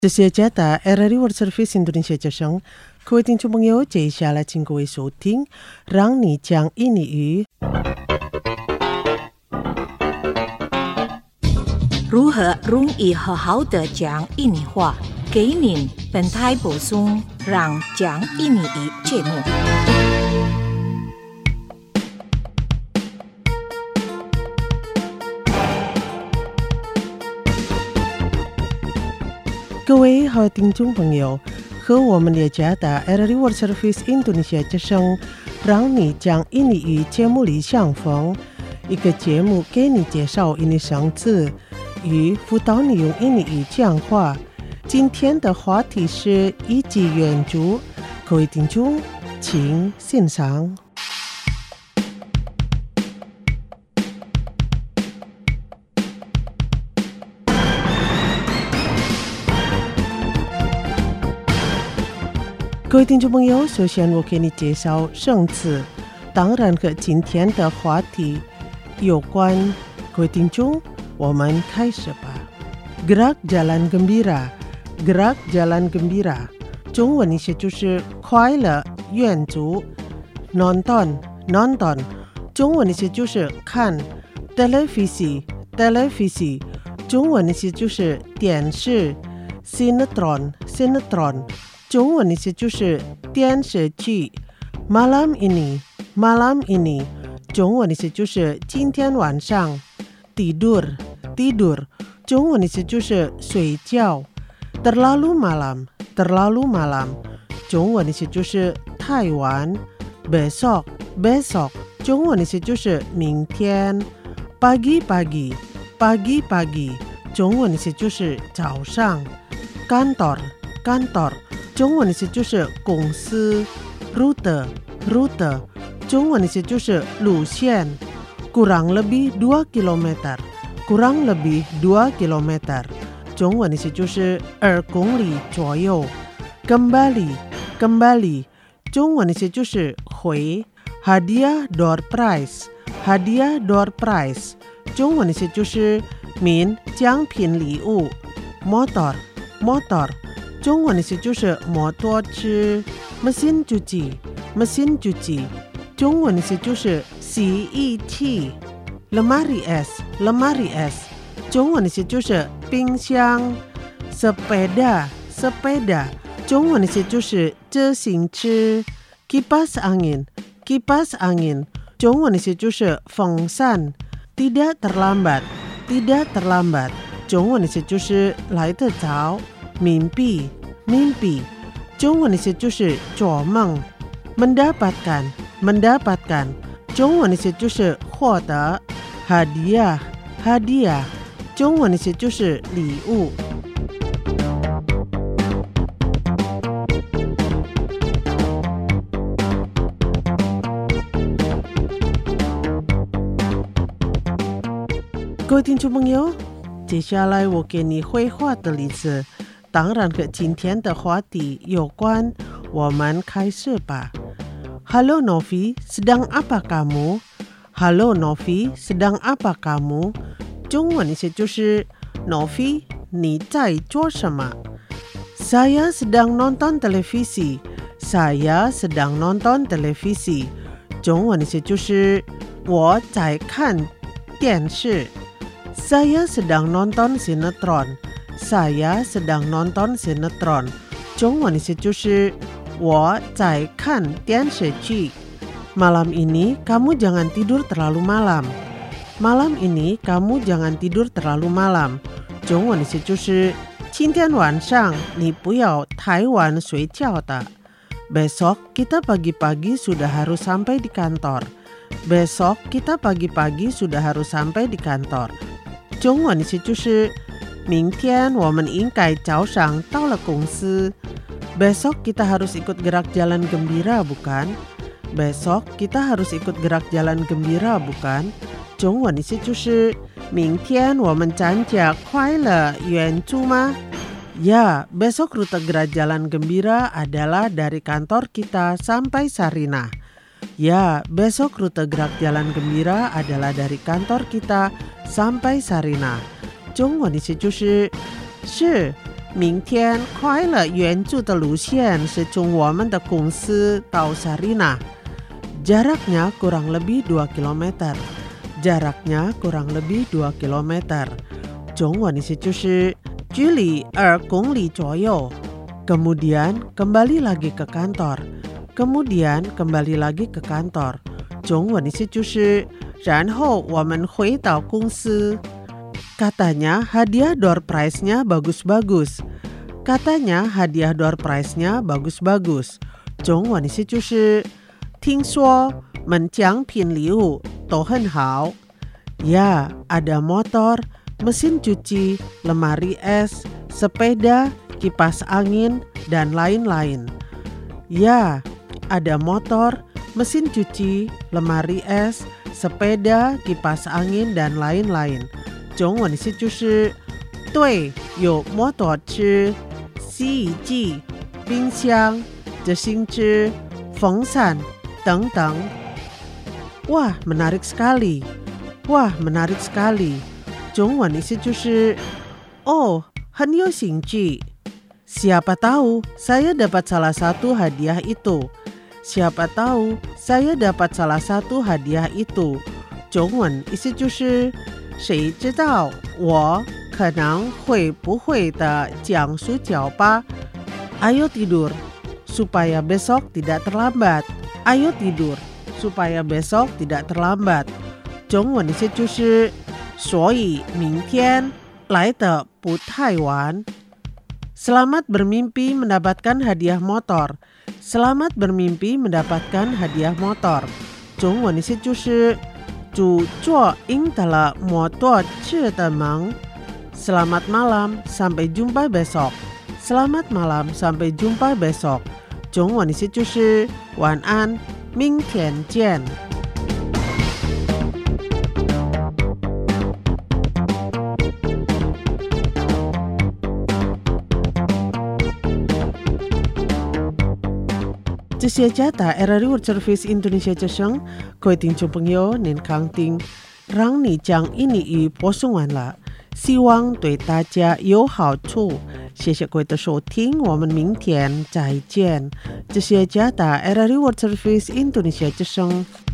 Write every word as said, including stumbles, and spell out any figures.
这些家的 R R I World Service Indonesia 之声，各位听众朋友，接下来请各位收听，让你讲印尼语。 如何容易好好的讲印尼话？给您本台播送让讲印尼语节目。 各位好听众朋友，和我们的家的 R R I World Service Indonesia 之声，让你讲印尼语节目里相逢，一个节目给你介绍印尼生字与辅导你用印尼语讲话。今天的话题是一级援助，各位听众请欣赏。各位听众朋友，首先我给你介绍生词，当然和今天的话题有关。各位听众，我们开始吧。Gerak jalan gembira， Gerak jalan gembira， 中文意思就是快乐援助。Nonton nonton， 中文意思就是看。Televisi televisi， 中文意思就是电视。Sinetron sinetron，中文意思就是电视剧。Malam ini malam ini， 中文意思就是今天晚上。Tidur tidur， 中文意思就是睡觉。Terlalu malam terlalu malam， 中文意思就是太晚。Besok besok， 中文意思就是明天。Pagi pagi pagi pagi， 中文意思就是早上。Kantor kantor，中文意思就是公司。Rute rute， 中文意思就是路线。Kurang lebih dua kilometer， kurang lebih dua kilometer， 中文意思就是二公里左右。Kembali kembali， 中文意思就是回。Hadiah door prize hadiah door prize， 中文意思就是免奖品礼物。Motor motor，中文意思就是摩托车。Mesin cuci mesin cuci， 中文意思就是洗衣机。Lemari es lemari es， 中文意思就是冰箱。Sepeda sepeda， 中文意思就是自行车。Kipas angin kipas angin， 中文意思就是风扇。Tidak terlambat tidak terlambat， 中文意思就是来得早。Mimpi mimpi， 中文意思就是做梦。Mendapatkan mendapatkan， 中文意思就是获得。Hadiah hadiah， 中文意思就是礼物。各位听众朋友，接下来我给你绘画的例子，当然和今天的话题有关，我们开始吧。Halo Novi, sedang apa kamu? Halo Novi, sedang apa kamu? 中文意思就是 Novi， 你在做什么？ Saya sedang nonton televisi. Saya sedang nonton televisi. 中文意思就是我在看电视。Saya sedang nonton sinetron. Saya sedang nonton sinetron， 中文意思就是我在看电视剧。Malam ini kamu jangan tidur terlalu malam. Malam ini kamu jangan tidur terlalu malam， 中文意思就是今天晚上你不要太晚睡觉的。Besok kita pagi-pagi sudah harus sampai di kantor. Besok kita pagi-pagi sudah harus sampai di kantor， 中文意思就是明天我们应该早上到了公司。Besok kita harus ikut gerak jalan gembira bukan? Besok kita harus ikut gerak jalan gembira bukan? 中文意思就是明天我们参加快乐援助吗？ Ya, besok rute gerak jalan gembira adalah dari kantor kita sampai Sarinah. Ya, besok rute gerak jalan gembira adalah dari kantor kita sampai Sarinah。中文意思就是是明天快乐援助的路线是从我们的公司到Sarina. Jaraknya kurang lebih dua kilometer. Jaraknya kurang lebih dua kilometer. 中文意思就是距离二公里左右. Kemudian kembali lagi ke kantor. Kemudian kembali lagi ke kantor. 中文意思就是然后我们回到公司. Katanya hadiah door prize-nya bagus-bagus. Katanya hadiah door prize-nya bagus-bagus. 中文意思就是听说门奖品礼物都很好. Ya, ada motor, mesin cuci, lemari es, sepeda, kipas angin, dan lain-lain. Ya, ada motor, mesin cuci, lemari es, sepeda, kipas angin, dan lain-lain. 中文意思就是对，有摩托车、洗衣机、冰箱、自行车、风扇等等. Wah, menarik sekali. Wah, menarik sekali. 中文意思就是哦，很有兴趣. Siapa tahu saya dapat salah satu hadiah itu. Siapa tahu saya dapat salah satu hadiah itu. 中文意思就是谁知道我可能会不会的奖书角吧. Ayo tidur supaya besok tidak terlambat. Ayo tidur supaya besok tidak terlambat. 中文意思就是所以明天来得不太晚. Selamat bermimpi mendapatkan hadiah motor. Selamat bermimpi mendapatkan hadiah motor. 中文意思就是祝做赢得了摩托车的梦. Selamat malam, sampai jumpa besok. Selamat malam, sampai jumpa besok. 中文意思就是晚安，明天见。这些家的 R R I World Service Indonesia 之声，各位听众朋友，您康听，让你将印尼语播送完了，希望对大家有好处。谢谢各位的收听，我们明天再见。这些家的 R R I World Service Indonesia 之声。